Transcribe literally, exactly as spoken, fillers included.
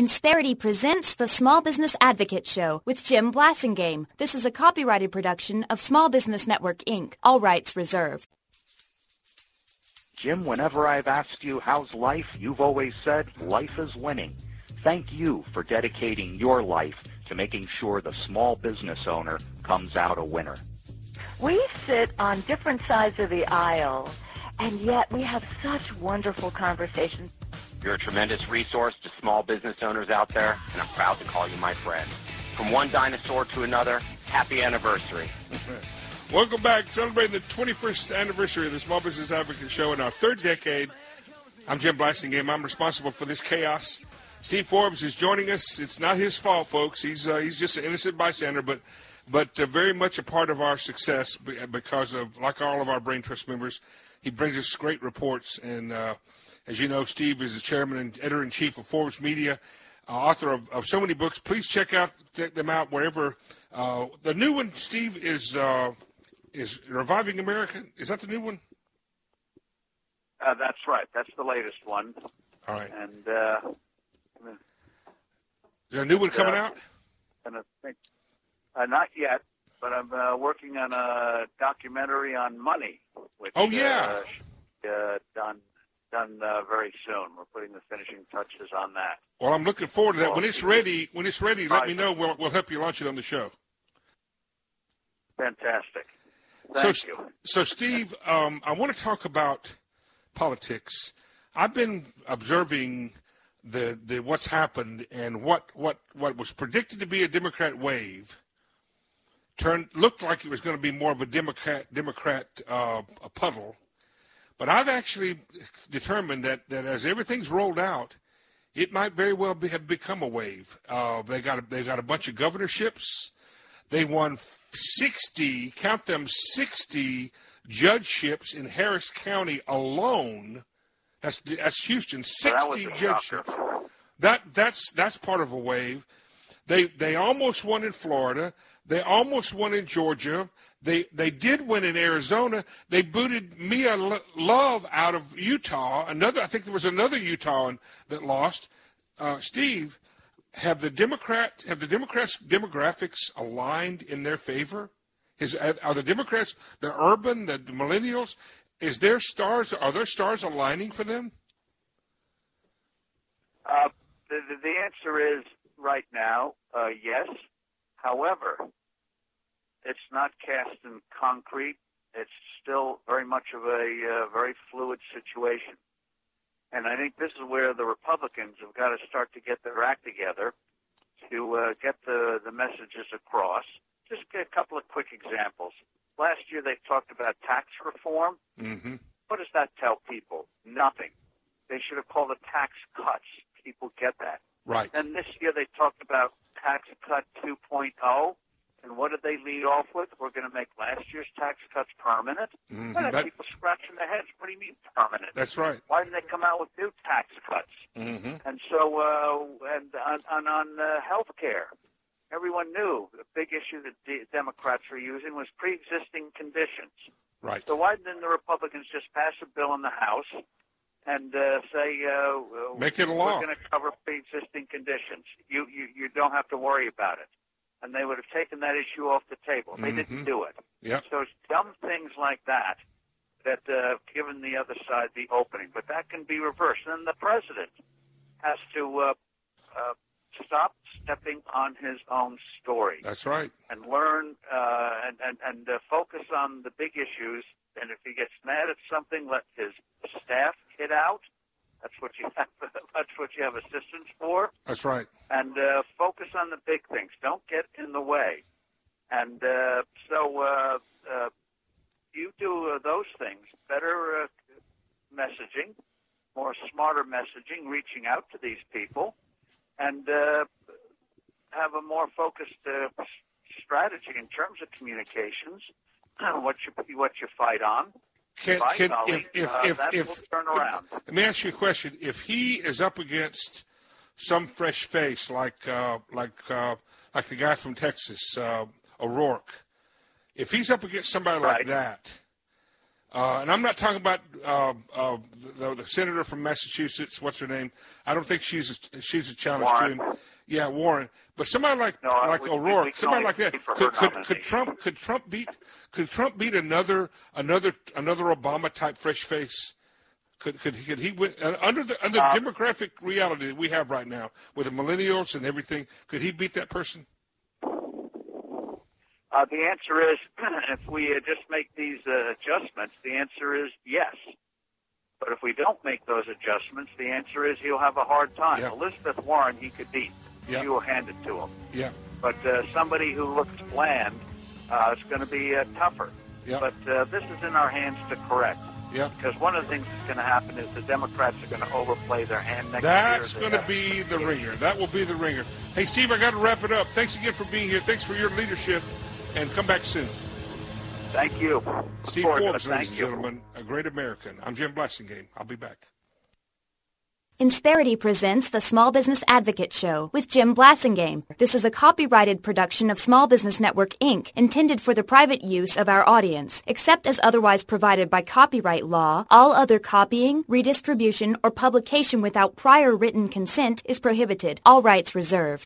Insperity presents the Small Business Advocate Show with Jim Blasingame. This is a copyrighted production of Small Business Network, Incorporated. All rights reserved. Jim, whenever I've asked you how's life, you've always said life is winning. Thank you for dedicating your life to making sure the small business owner comes out a winner. We sit on different sides of the aisle, and yet we have such wonderful conversations. You're a tremendous resource to small business owners out there, and I'm proud to call you my friend. From one dinosaur to another, happy anniversary. Welcome back, celebrating the twenty-first anniversary of the Small Business Advocate Show in our third decade. I'm Jim Blasingame. I'm responsible for this chaos. Steve Forbes is joining us. It's not his fault, folks. He's uh, he's just an innocent bystander, but but uh, very much a part of our success because of, like all of our Brain Trust members, he brings us great reports. And uh, as you know, Steve is the chairman and editor-in-chief of Forbes Media, uh, author of, of so many books. Please check out check them out wherever. Uh, the new one, Steve, is uh, is Reviving America. Is that the new one? Uh, that's right. That's the latest one. All right. And uh, is there a new one coming uh, out? And I think, uh, not yet, but I'm uh, working on a documentary on money. Which, oh yeah. Uh, uh, done done uh, very soon. We're putting the finishing touches on that. Well, I'm looking forward to that. When it's ready, when it's ready, let me know. We'll we'll help you launch it on the show. Fantastic. Thank so, you. So, Steve, um, I want to talk about politics. I've been observing the the what's happened and what, what, what was predicted to be a Democrat wave turned looked like it was going to be more of a Democrat Democrat uh, a puddle. But I've actually determined that, that as everything's rolled out, it might very well be, have become a wave. Uh, they got a, they got a bunch of governorships. They won sixty, count them, sixty judgeships in Harris County alone. That's that's Houston, sixty well, that judgeships. That that's that's part of a wave. They they almost won in Florida. They almost won in Georgia. They they did win in Arizona. They booted Mia Love out of Utah. Another, I think there was another Utahn that lost. Uh, Steve, have the Democrat have the Democrats' demographics aligned in their favor? Is are the Democrats, the urban, the millennials, is their stars are their stars aligning for them? Uh, the, the answer is right now, uh, yes. However, it's not cast in concrete. It's still very much of a uh, very fluid situation. And I think this is where the Republicans have got to start to get their act together to uh, get the, the messages across. Just a couple of quick examples. Last year they talked about tax reform. Mm-hmm. What does that tell people? Nothing. They should have called it tax cuts. People get that. Right. Then this year they talked about tax cut two point oh. And what did they lead off with? We're going to make last year's tax cuts permanent. Mm-hmm. Well, that, people scratching their heads. What do you mean permanent? That's right. Why didn't they come out with new tax cuts? Mm-hmm. And so, uh, and on, on, on uh, health care, everyone knew the big issue that the Democrats were using was pre-existing conditions. Right. So why didn't the Republicans just pass a bill in the House and uh, say, uh, make it a law. We're going to cover pre-existing conditions. You, you, you don't have to worry about it. And they would have taken that issue off the table. They mm-hmm. didn't do it. Yep. So it's dumb things like that that uh, given the other side the opening. But that can be reversed. And then the president has to uh, uh, stop stepping on his own story. That's right. And learn uh, and, and, and uh, focus on the big issues. And if he gets mad at something, let his staff hit out. That's what you have. That's what you have assistants for. That's right. And uh, focus on the big things. Don't get in the way. And uh, so uh, uh, you do uh, those things. Better uh, messaging, more smarter messaging, reaching out to these people, and uh, have a more focused uh, strategy in terms of communications. what you what you fight on. Can, can, if, if, uh, if, that if, will turn around. Let me ask you a question. If he is up against some fresh face, like uh, like uh, like the guy from Texas, uh, O'Rourke, if he's up against somebody right. like that, Uh, and I'm not talking about uh, uh, the, the senator from Massachusetts. What's her name? I don't think she's a, she's a challenge Warren. to him. Yeah, Warren. But somebody like No, like we, O'Rourke, we can somebody only like that. speak for Could, her could, could nomination. Trump could Trump beat could Trump beat another another another Obama type fresh face? Could could he, could he win uh, under the under Uh, the demographic reality that we have right now with the millennials and everything? Could he beat that person? Uh, the answer is, if we uh, just make these uh, adjustments, the answer is yes. But if we don't make those adjustments, the answer is he'll have a hard time. Yeah. Elizabeth Warren, he could beat. Yeah. You will hand it to him. Yeah. But uh, somebody who looks bland, uh, it's going to be uh, tougher. Yeah. But uh, this is in our hands to correct. Yeah. Because one of the things that's going to happen is the Democrats are going to overplay their hand next That's year. going to be the ringer. That will be the ringer. Hey, Steve, I got to wrap it up. Thanks again for being here. Thanks for your leadership, and come back soon. Thank you. Steve Forward to it. Forbes, ladies Thank and you. gentlemen, a great American. I'm Jim Blassingame. I'll be back. Insperity presents the Small Business Advocate Show with Jim Blassingame. This is a copyrighted production of Small Business Network, Incorporated, intended for the private use of our audience. Except as otherwise provided by copyright law, all other copying, redistribution, or publication without prior written consent is prohibited. All rights reserved.